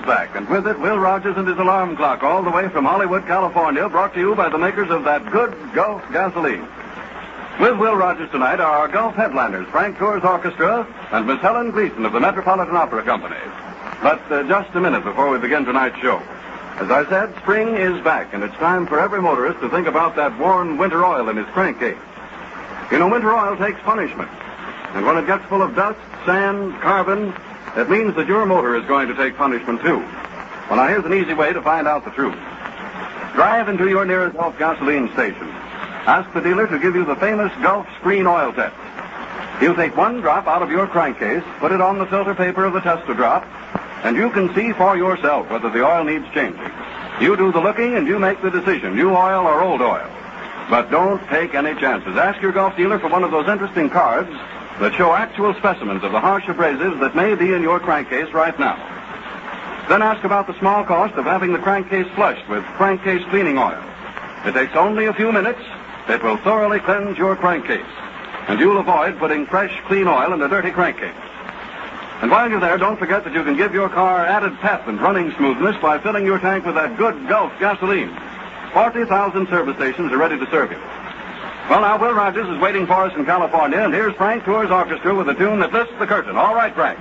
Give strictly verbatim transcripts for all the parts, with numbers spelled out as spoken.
back, and with it, Will Rogers and his alarm clock, all the way from Hollywood, California, brought to you by the makers of that good Gulf gasoline. With Will Rogers tonight are our Gulf headliners, Frank Tour's Orchestra and Miss Helen Gleason of the Metropolitan Opera Company. But uh, just a minute before we begin tonight's show. As I said, spring is back, and it's time for every motorist to think about that worn winter oil in his crankcase. You know, winter oil takes punishment. And when it gets full of dust, sand, carbon, it means that your motor is going to take punishment, too. Well, now, here's an easy way to find out the truth. Drive into your nearest Gulf gasoline station. Ask the dealer to give you the famous Gulf Screen Oil Test. He'll take one drop out of your crankcase, put it on the filter paper of the tester drop, and you can see for yourself whether the oil needs changing. You do the looking and you make the decision, new oil or old oil. But don't take any chances. Ask your Gulf dealer for one of those interesting cards that show actual specimens of the harsh abrasives that may be in your crankcase right now. Then ask about the small cost of having the crankcase flushed with crankcase cleaning oil. It takes only a few minutes. It will thoroughly cleanse your crankcase, and you'll avoid putting fresh, clean oil in a dirty crankcase. And while you're there, don't forget that you can give your car added pep and running smoothness by filling your tank with that good Gulf gasoline. forty thousand service stations are ready to serve you. Well, now, Will Rogers is waiting for us in California, and here's Frank Tour's Orchestra with a tune that lifts the curtain. All right, Frank.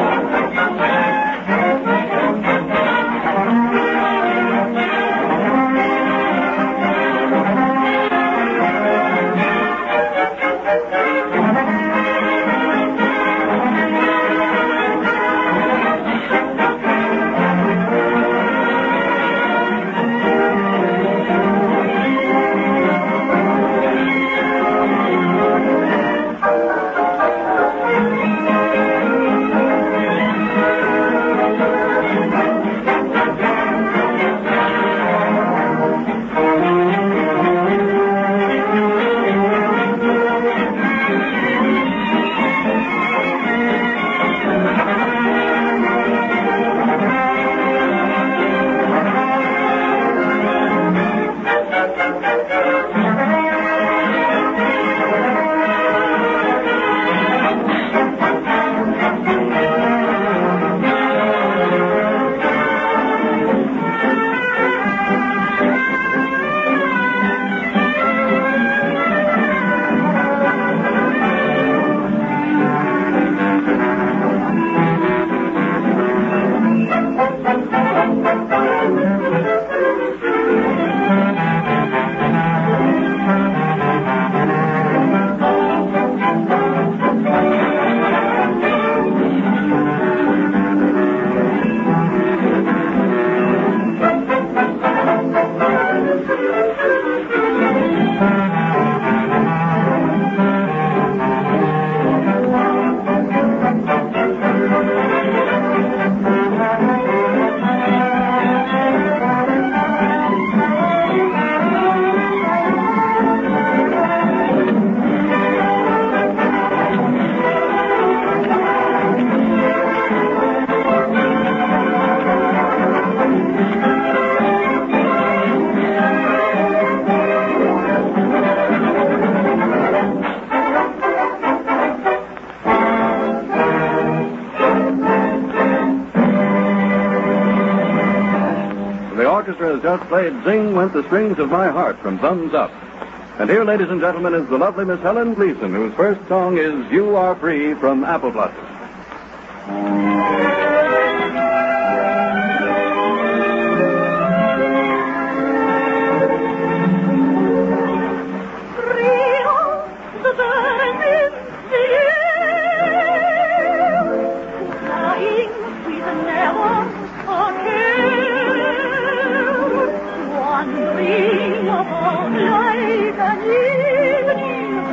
Has just played Zing Went the Strings of My Heart from Thumbs Up. And here, ladies and gentlemen, is the lovely Miss Helen Gleason, whose first song is You Are Free from Apple Blossom.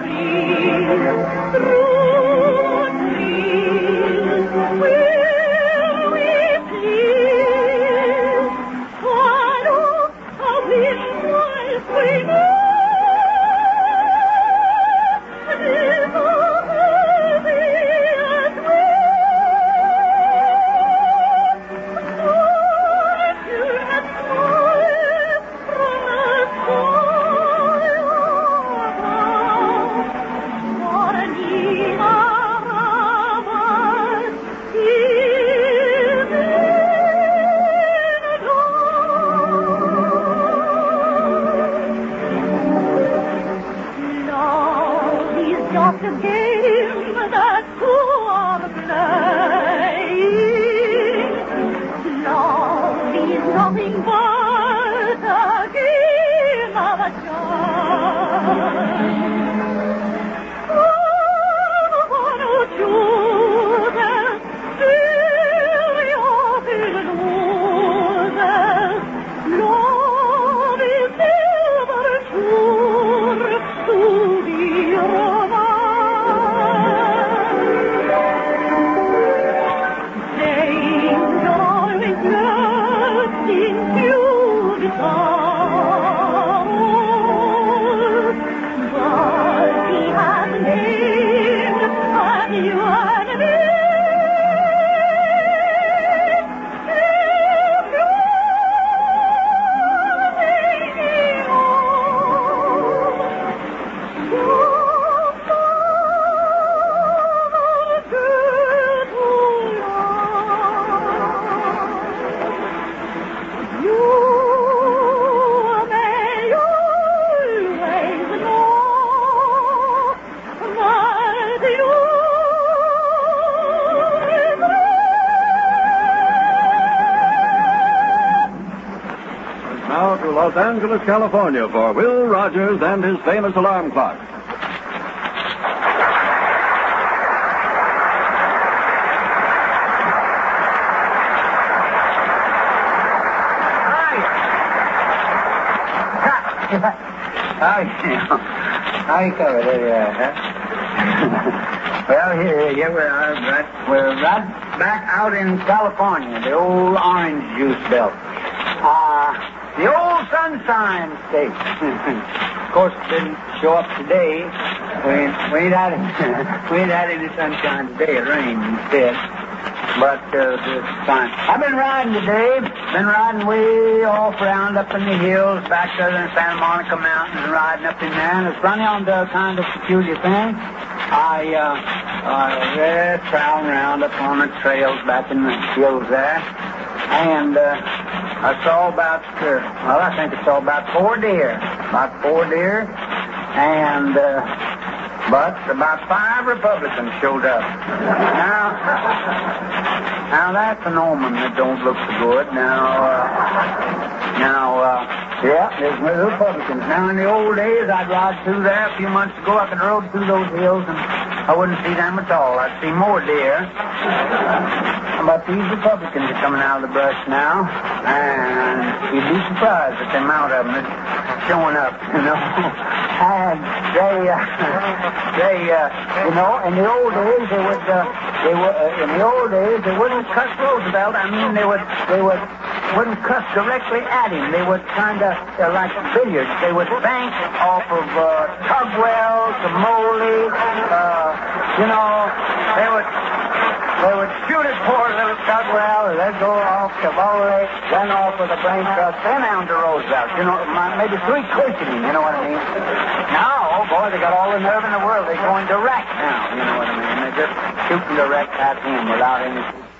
Through trees, nothing but a game of a chance. Los Angeles, California, for Will Rogers and his famous alarm clock. How you cover it, huh? Well, here, here we are. Right, we're right back out in California, the old orange juice belt. Uh, the old Sunshine State. Of course, it didn't show up today. We ain't, we ain't, had, we ain't had any sunshine today. It rained instead. But uh, this time, I've been riding today. Been riding way off around up in the hills, back there in Santa Monica Mountains, riding up in there. And it's running on the kind of peculiar thing. I uh, uh, prowling around up on the trails back in the hills there, and uh, I saw about, uh, well, I think I saw about four deer, about four deer, and. Uh, But about five Republicans showed up. Now, now that's an omen that don't look so good. Now, uh, now, uh, yeah, there's no Republicans. Now, in the old days, I'd ride through there. A few months ago, I could rode through those hills, and I wouldn't see them at all. I'd see more deer. But these Republicans are coming out of the brush now, and you'd be surprised at the amount of them that's showing up, you know. And they, uh, they, uh, you know, in the old days, they would, uh, they would, uh, in the old days, they wouldn't cuss Roosevelt. I mean, they would, they would, wouldn't cuss directly at him. They would kind of, uh, like billiards. They would bank off of, uh, Tugwell to Moley, uh, you know, they would, they would shoot at poor little Tugwell, and they'd go off to Moley, then off with a brain trust, then down to Roosevelt. You know, maybe three cushioning, you know what I mean? Now, oh boy, they got all the nerve in the world. They're going direct now, you know what I mean? They're just shooting direct at him without any...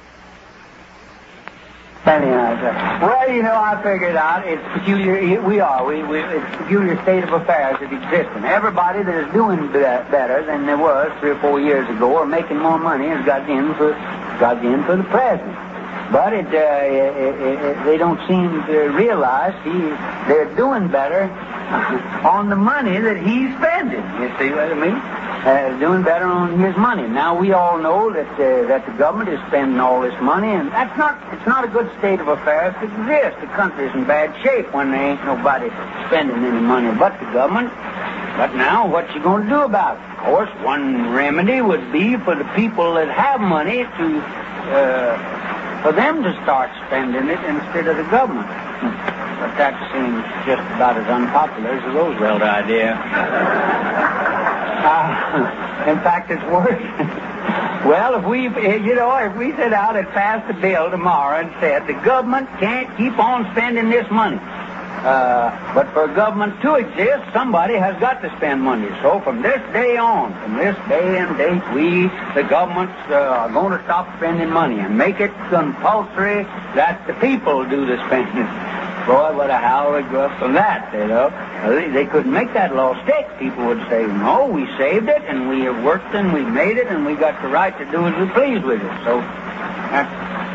Well, you know, I figured out it's peculiar. We are. We, we, it's a peculiar state of affairs that exists. And everybody that is doing better than there was three or four years ago or making more money has got in for, got in for the president. But it, uh, it, it, it, they don't seem to realize he, they're doing better on the money that he's spending. You see what I mean? Uh, doing better on his money. Now we all know that uh, that the government is spending all this money, and that's not. It's not a good state of affairs to exist. The country's in bad shape when there ain't nobody spending any money but the government. But now, what you going to do about it? Of course, one remedy would be for the people that have money to. Uh, For them to start spending it instead of the government. But that seems just about as unpopular as the Roosevelt idea. Uh, in fact, it's worse. Well, if we, you know, if we set out and passed a bill tomorrow and said the government can't keep on spending this money. Uh, but for government to exist, somebody has got to spend money. So from this day on, from this day and date, we, the governments, uh, are going to stop spending money and make it compulsory that the people do the spending. Boy, what a howl would go up from that, you know. They, they couldn't make that law stick. People would say, no, we saved it, and we have worked and we made it, and we got the right to do as we please with it. So that's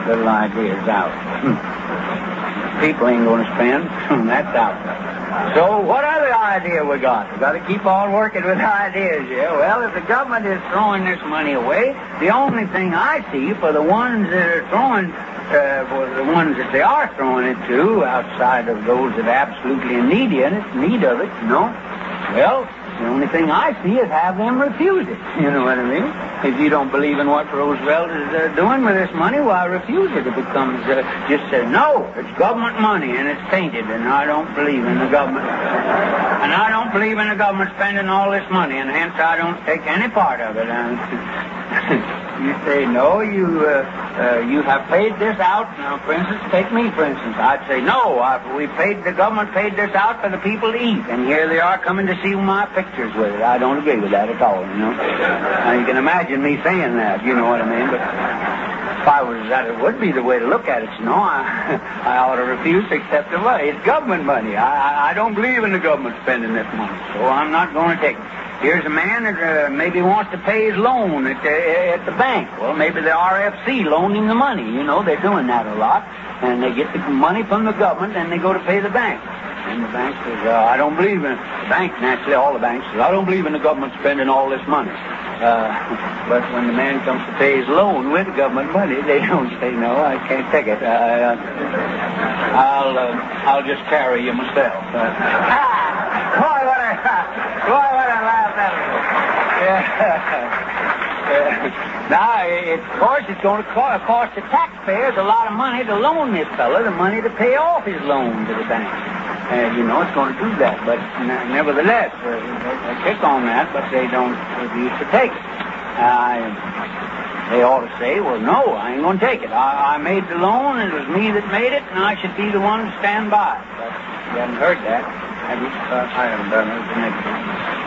little ideas out. People ain't going to spend. That's out. So what other idea we got? We got to keep on working with ideas, yeah. Well, if the government is throwing this money away, the only thing I see for the ones that are throwing, uh, for the ones that they are throwing it to, outside of those that are absolutely in need in it, need of it, you know, well, the only thing I see is have them refuse it. You know what I mean? If you don't believe in what Roosevelt is uh, doing with this money, why refuse it? It becomes uh, just say, no, it's government money and it's tainted, and I don't believe in the government. And I don't believe in the government spending all this money, and hence I don't take any part of it. And you say, no, you uh, uh, you have paid this out. Now, for instance, take me, for instance. I'd say, no, I, we paid, the government paid this out for the people to eat, and here they are coming to see my pictures with it. I don't agree with that at all, you know. Now, you can imagine me saying that, you know what I mean, but if I was that, it would be the way to look at it, you know. I, I ought to refuse to accept the money. It's government money. I, I don't believe in the government spending this money, so I'm not going to take it. Here's a man that uh, maybe wants to pay his loan at the, at the bank. Well, maybe the R F C loaned him the money. You know, they're doing that a lot. And they get the money from the government, and they go to pay the bank. And the bank says, uh, I don't believe in... The bank, naturally, all the banks says, I don't believe in the government spending all this money. Uh, but when the man comes to pay his loan with government money, they don't say, no, I can't take it. Uh, I'll uh, I'll just carry you myself. Uh, boy, what a... Boy, what a laugh that was. Yeah. Now, it, of course, it's going to cost, cost the taxpayers a lot of money to loan this fellow the money to pay off his loan to the bank. And, you know, it's going to do that. But n- nevertheless, uh, they kick on that, but they don't refuse to take it. Uh, they ought to say, well, no, I ain't going to take it. I, I made the loan, and it was me that made it, and I should be the one to stand by. But you haven't heard that, have you? Uh, I haven't done it. The next one.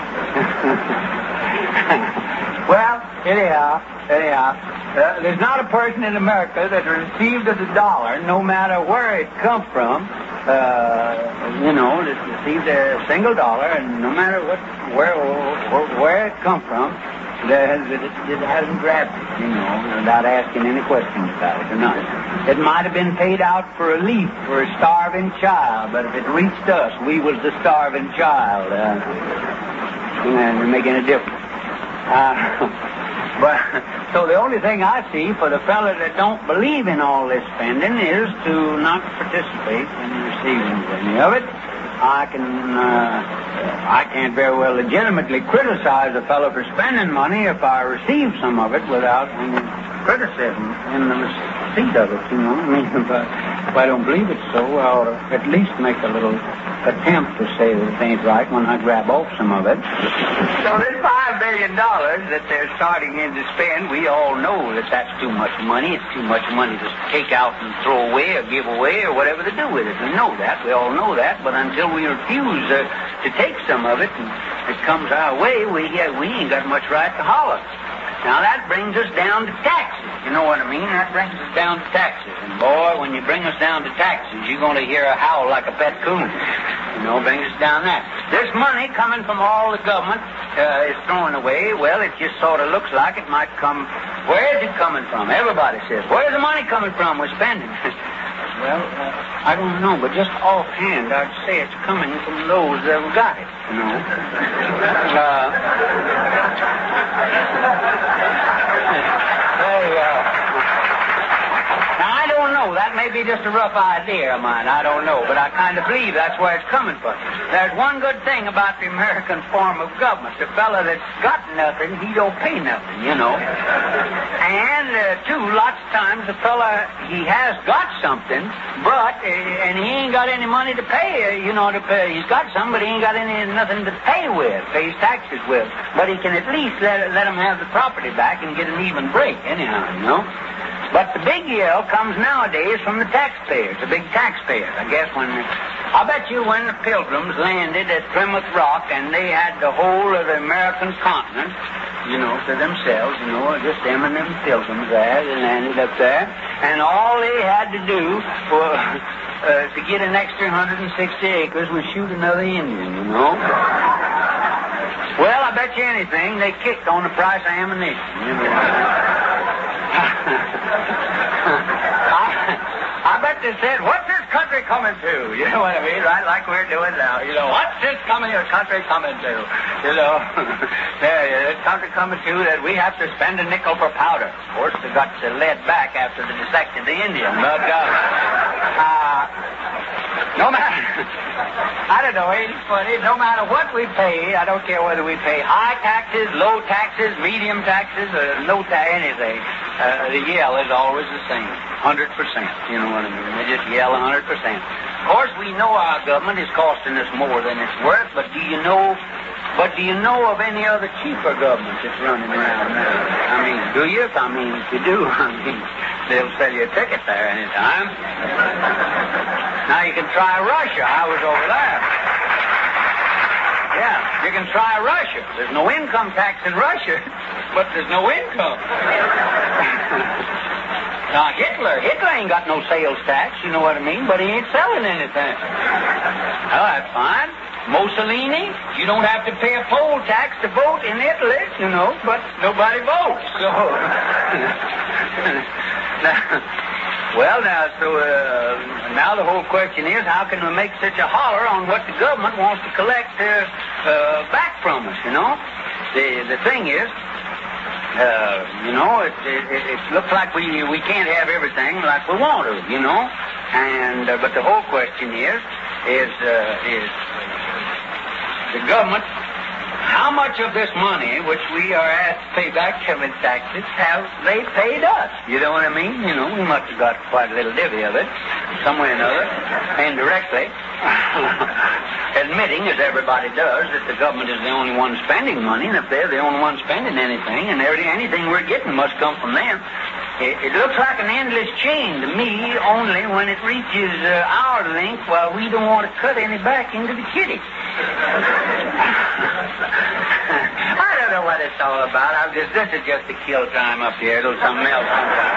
Well, anyhow, anyhow, uh, there's not a person in America that received a dollar, no matter where it come from, uh, you know, that received a single dollar, and no matter what, where, where, where it come from, that it, it hasn't grabbed it, you know, without asking any questions about it or not. It might have been paid out for a leaf for a starving child, but if it reached us, we was the starving child, uh, and we're making a difference. Uh, but so the only thing I see for the fellow that don't believe in all this spending is to not participate in receiving any of it. I can, uh, I can't very well legitimately criticize a fellow for spending money if I receive some of it without any criticism in the receipt of it, you know. I mean, if I, if I don't believe it's so, I ought to at least make a little attempt to say that it ain't right when I grab off some of it. So this five billion dollars that they're starting in to spend, we all know that that's too much money. It's too much money to take out and throw away or give away or whatever to do with it. We know that. We all know that. But until we refuse uh, to take some of it and it comes our way, we, uh, we ain't got much right to holler. Now, that brings us down to taxes. You know what I mean? That brings us down to taxes. And, boy, when you bring us down to taxes, you're going to hear a howl like a pet coon. You know, brings us down that. This money coming from all the government uh, is thrown away. Well, it just sort of looks like it might come... Where is it coming from? Everybody says, where's the money coming from we're spending? Well, uh, I don't know, but just offhand, I'd say it's coming from those that have got it, you know. Uh, hey, uh, now, I don't know. That may be just a rough idea of mine. I don't know, but I kind of believe that's where it's coming from. There's one good thing about the American form of government. The fella that's got nothing, he don't pay nothing, you know. And, uh, two, lots of times the fella, he has got something, but, uh, and he ain't got any money to pay, uh, you know, to pay. He's got some, but he ain't got any, nothing to pay with, pay his taxes with. But he can at least let, let him have the property back and get an even break, anyhow, you know. But the big yell comes nowadays from the taxpayers, the big taxpayers. I guess when, I bet you when the Pilgrims landed at Plymouth Rock and they had the whole of the American continent, you know, to themselves, you know, just them and them Pilgrims there, they landed up there, and all they had to do was, uh, to get an extra one hundred sixty acres was shoot another Indian, you know. Well, I bet you anything, they kicked on the price of ammunition, you know. bet they said, what's this country coming to? You know what I mean? Right like we're doing now. You know, what's this coming, your country coming to? You know, yeah, this country coming to that we have to spend a nickel for powder. Of course, they got the lead back after they dissected the Indian. But, uh, uh, no matter, I don't know, ain't it funny? No matter what we pay, I don't care whether we pay high taxes, low taxes, medium taxes, or no tax, anything. Uh, the yell is always the same, one hundred percent. You know what I mean? They just yell one hundred percent. Of course, we know our government is costing us more than it's worth, but do you know, but do you know of any other cheaper government that's running around now? I mean, do you? I mean, if you do, I mean, they'll sell you a ticket there anytime. Now you can try Russia. I was over there. Yeah, you can try Russia. There's no income tax in Russia, but there's no income. Now, Hitler, Hitler ain't got no sales tax, you know what I mean, but he ain't selling anything. Oh, that's fine. Mussolini, you don't have to pay a poll tax to vote in Italy, you know, but nobody votes, so... now, well, now, so, uh, now the whole question is, how can we make such a holler on what the government wants to collect uh, uh, back from us, you know? The the thing is, uh, you know, it, it, it looks like we we can't have everything like we want to, you know? And, uh, but the whole question is, is, uh, is the government, how much of this money, which we are asked to pay back from in taxes, have they paid us? You know what I mean? You know, we must have got quite a little divvy of it, some way or another, indirectly. Admitting, as everybody does, that the government is the only one spending money, and if they're the only one spending anything, and anything we're getting must come from them. It, it looks like an endless chain to me, only when it reaches uh, our length, while we don't want to cut any back into the kitty. I don't know what it's all about. I'm just, this is just a kill time up here. It'll something else.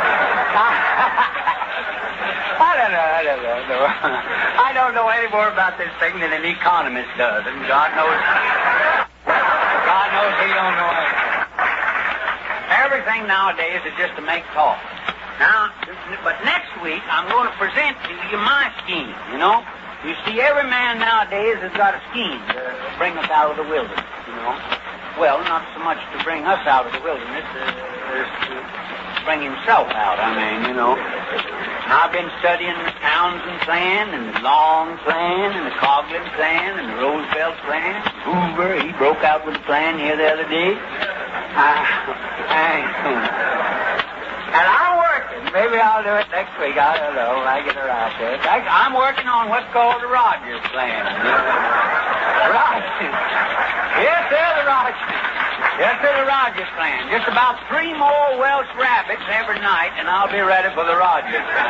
I don't know, I don't know. I don't know any more about this thing than an economist does, and God knows, God knows he don't know anything. Everything nowadays is just to make talk. Now, but next week I'm going to present to you my scheme, you know. You see, every man nowadays has got a scheme to bring us out of the wilderness, you know. Well, not so much to bring us out of the wilderness uh, as to bring himself out, I mean, you know. I've been studying the Townsend plan and the Long plan and the Coghlan plan and the Roosevelt plan. Hoover, he broke out with a plan here the other day. Uh, I, and I'm working. Maybe I'll do it next week. I don't know when I get around to it. I, I'm working on what's called the Rogers plan. Rogers. Yes, sir, the Rogers. Yes, sir, the Rogers plan. Just about three more Welsh rabbits every night, and I'll be ready for the Rogers plan.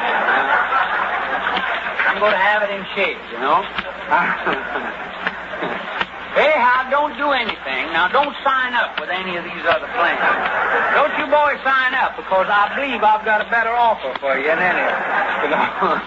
I'm going to have it in shape, you know. Anyhow, don't do anything. Now, don't sign up with any of these other plans. Don't you boys sign up, because I believe I've got a better offer for you than any of them.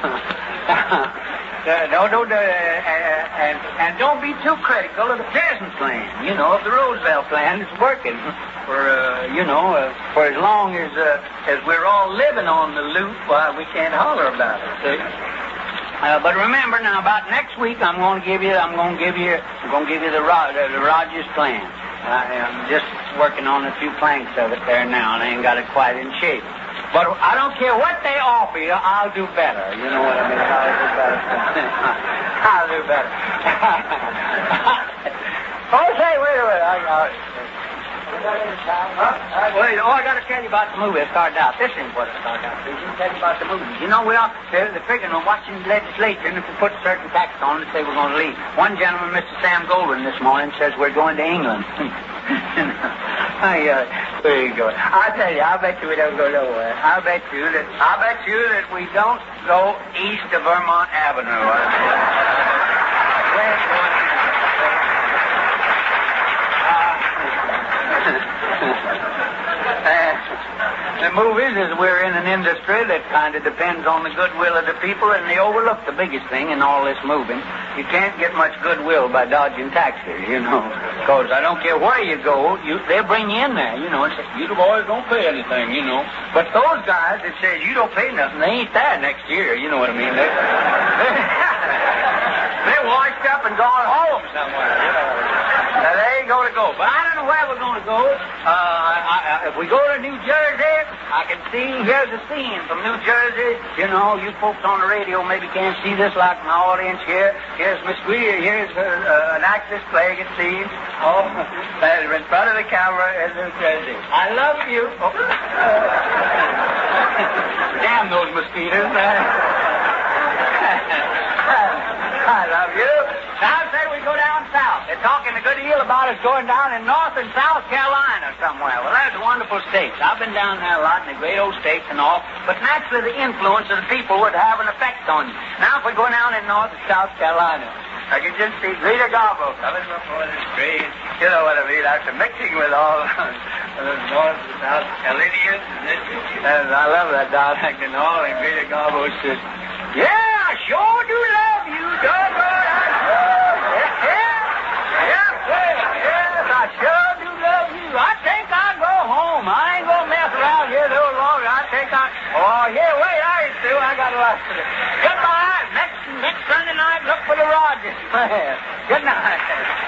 No, don't, uh, and, and don't be too critical of the present plan. You know, if the Roosevelt plan is working for, uh, you know, uh, for as long as uh, as we're all living on the loot, why, we can't holler about it, see? Uh, but remember now, about next week, I'm going to give you, I'm going to give you, I'm going to give you the, Ro- uh, the Rogers plan. I am just working on a few planks of it there now, and I ain't got it quite in shape. But I don't care what they offer you, I'll do better. You know what I mean? I'll do better. I'll do better. Oh, say, wait a minute. I, I, Huh? Wait, oh, I got to tell you about the movie that started out. This is what it started out. Let me tell you about the movie. You know, we all, they're, they're figuring on watching the legislature, and if we put certain tax on it, say we're going to leave. One gentleman, Mister Sam Goldwyn, this morning says we're going to England. I, uh, there you go. I'll tell you, I bet you we don't go nowhere. I bet you that, I bet you that we don't go east of Vermont Avenue. We're going Uh, The movies is we're in an industry that kind of depends on the goodwill of the people, and they overlook the biggest thing in all this moving. You can't get much goodwill by dodging taxes, you know. Because I don't care where you go, you, they'll bring you in there, you know, and say, you boys don't pay anything, you know. But those guys that says you don't pay nothing, they ain't there next year, you know what I mean? They, they, they're washed up and gone home somewhere, you know. Now, they ain't going to go. But I don't know where we're going to go. Uh, I, I, if we go to New Jersey, I can see, here's a scene from New Jersey. You know, you folks on the radio maybe can't see this like my audience here. Here's Miss Greer. Here's uh, uh, an actress playing a scene. Oh, they're in front of the camera in New Jersey. I love you. Oh. Damn those mosquitoes. I love you. Now, say we go down south. They're talking a good deal about us going down in North and South Carolina somewhere. Well, there's wonderful states. I've been down there a lot in the great old states and all, but naturally the influence of the people would have an effect on you. Now, if we go down in North and South Carolina, I can just see Rita Garbo coming up on the street. You know what I mean? After mixing with all the North and South Carolinians. And I love that dialect and all, and Rita Garbo says, yeah, I sure do love you, doggone. Yes, yes, yes, yes, I sure do love you. I think I'll go home. I ain't gonna mess around here a little longer. I think I. Oh, yeah, wait, I ain't through. I got a lot to do. Goodbye. Next, next Sunday night, look for the Rogers. Good night.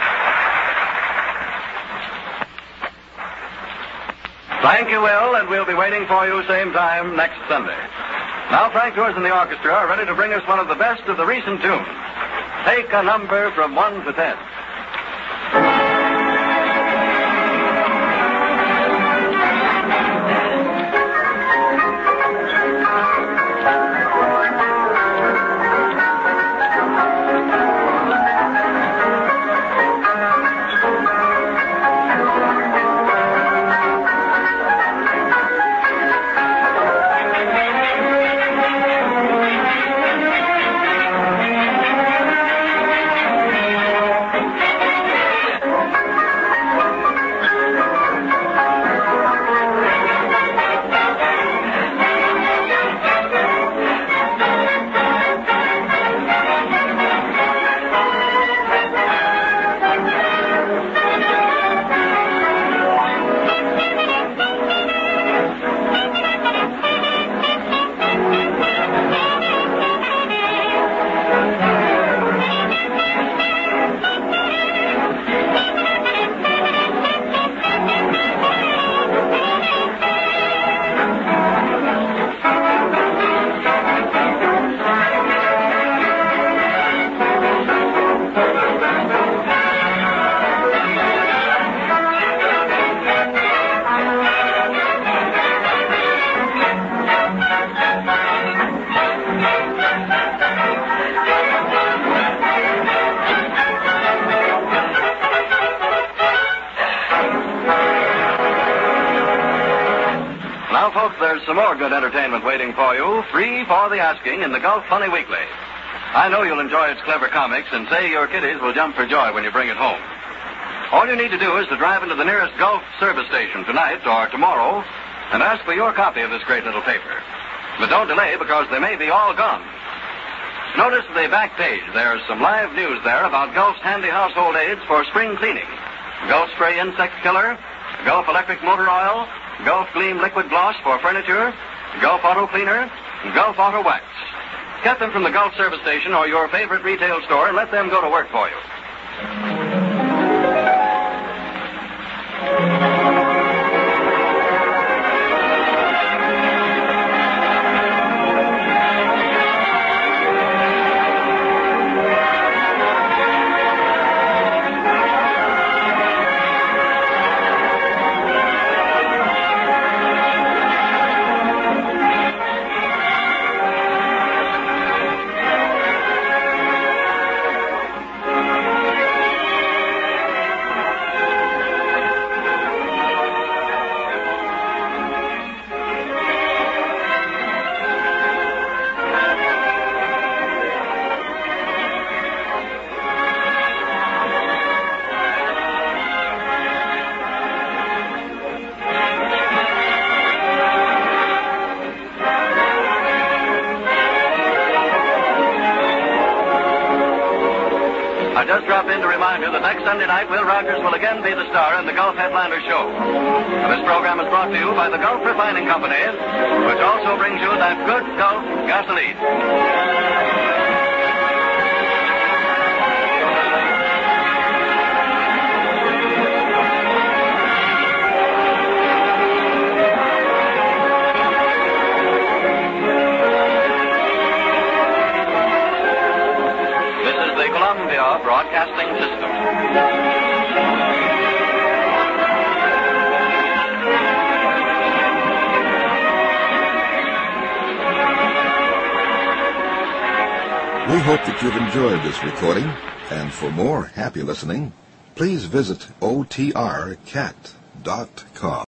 Thank you, Will, and we'll be waiting for you same time next Sunday. Now, Frank Tours and the orchestra are ready to bring us one of the best of the recent tunes. Take a number from one to ten. There's some more good entertainment waiting for you, free for the asking, in the Gulf Funny Weekly. I know you'll enjoy its clever comics and say your kiddies will jump for joy when you bring it home. All you need to do is to drive into the nearest Gulf service station tonight or tomorrow and ask for your copy of this great little paper. But don't delay, because they may be all gone. Notice the back page. There's some live news there about Gulf's handy household aids for spring cleaning. Gulf Spray Insect Killer, Gulf Electric Motor Oil, Gulf Gleam Liquid Gloss for furniture, Gulf Auto Cleaner, and Gulf Auto Wax. Get them from the Gulf service station or your favorite retail store and let them go to work for you. I just dropped in to remind you that next Sunday night, Will Rogers will again be the star in the Gulf Headlander Show. This program is brought to you by the Gulf Refining Company, which also brings you that good Gulf gasoline. Columbia Broadcasting System. We hope that you've enjoyed this recording, and for more happy listening, please visit O T R cat dot com.